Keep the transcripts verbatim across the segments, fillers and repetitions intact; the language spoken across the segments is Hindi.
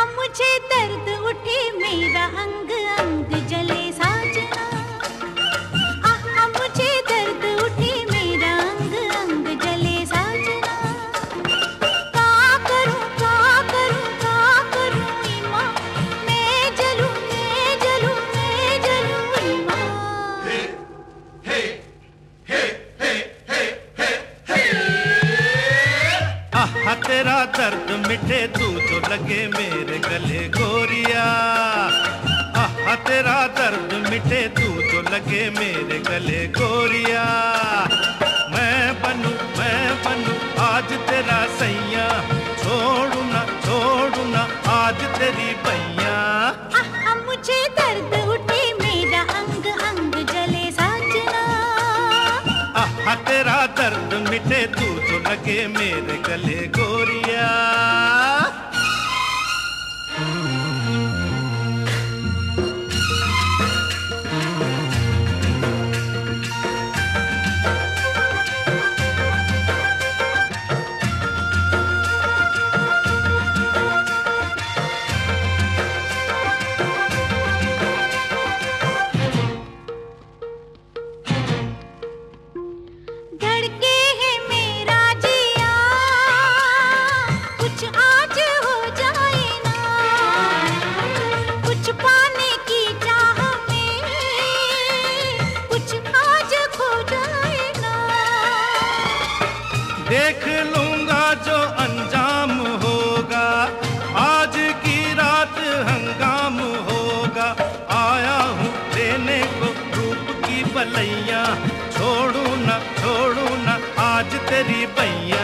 मुझे दर्द उठे मेरा अंग अंग जले साजना। आहा मुझे दर्द उठे मेरा अंग अंग जले साजना। का करूं का करूं का करूं ईमा, मैं जलूं मैं जलूं मैं जलूं ईमा। हे हे हे हे हे हे आहा तेरा दर्द मिटे तू जो लगे मेरे गले गोरिया। आहा तेरा दर्द मिटे तू जो लगे मेरे गले गोरिया। मैं बनूं मैं बनूं आज तेरा सैया, छोड़ू ना छोड़ू ना आज तेरी बैया। आहा मुझे दर्द उठे मेरा अंग अंग जले साजना। आहा तेरा दर्द मिटे तू जो लगे मेरे गले गोरिया। धड़के है मेरा जिया, कुछ आज हो जाए ना। कुछ पाने की चाह में कुछ आज खो जाए ना। देख लूंगा जो अंजाम होगा, आज की रात हंगाम होगा। आया हूँ लेने को रूप की बलैया, छोड़ू ना छोड़ू ना आज तेरी बैया।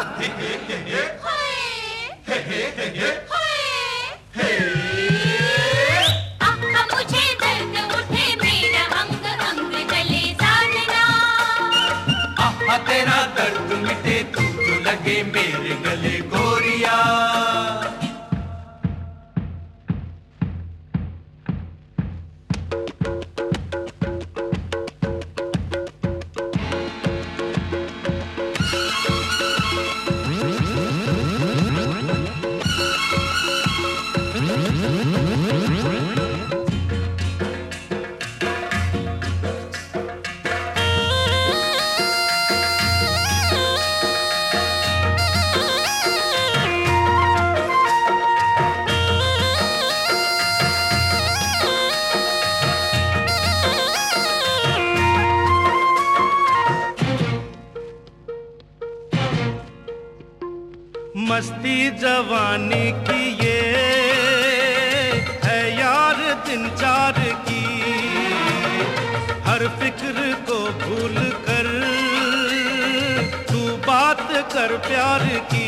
आहा मुझे दर्द उठे मेरा अंग अंग जले साजना। आहा तेरा दर्द मिटे तू जो लगे मेरे गले गोरिया। मस्ती जवानी की ये है यार दिन चार की। हर फिक्र को भूल कर तू बात कर प्यार की।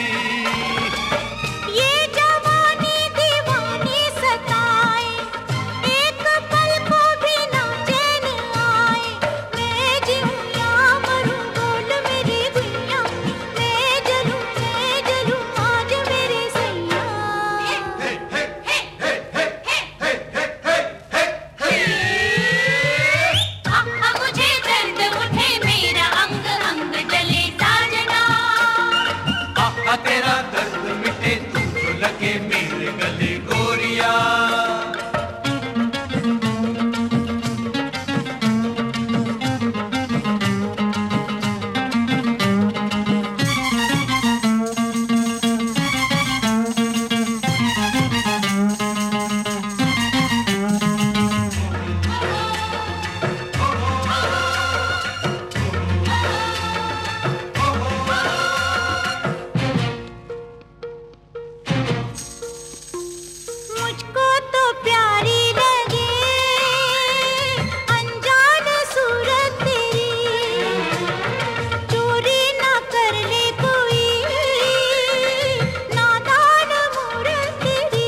ये जवानी दीवानी सताए, एक पल को भी ना चैन आए। मैं जीऊं या मरूं बोल मेरी गुइया, मैं जलूं मैं जलूं आज मेरे सैया। आहा मुझे दर्द उठे मेरा अंग अंग जले साजना। आहा तेरा दर्द मिटे तू जो लगे मेरे गले गोरिया। मुझको तो प्यारी लगे अनजान सूरत तेरी, चोरी ना कर ले कोई नादान मूरत तेरी।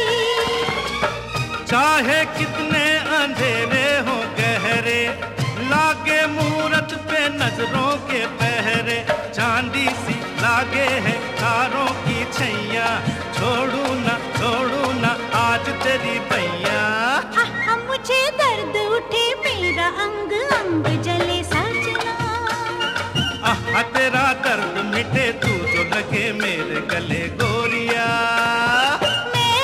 चाहे कितने अंधेरे हो गहरे, लागे मूरत पे नजरों के पहरे। चांदी सी लागे है कारों की छैया, छोड़ू ना छोड़ू ना आज तेरी बैया। आहा मुझे दर्द उठे मेरा अंग अंग जले साजना। आहा तेरा दर्द मिटे तू जो लगे मेरे गले गोरिया। मैं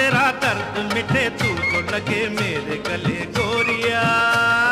तेरा दर्द मिटे तू तो लगे मेरे गले गोरिया।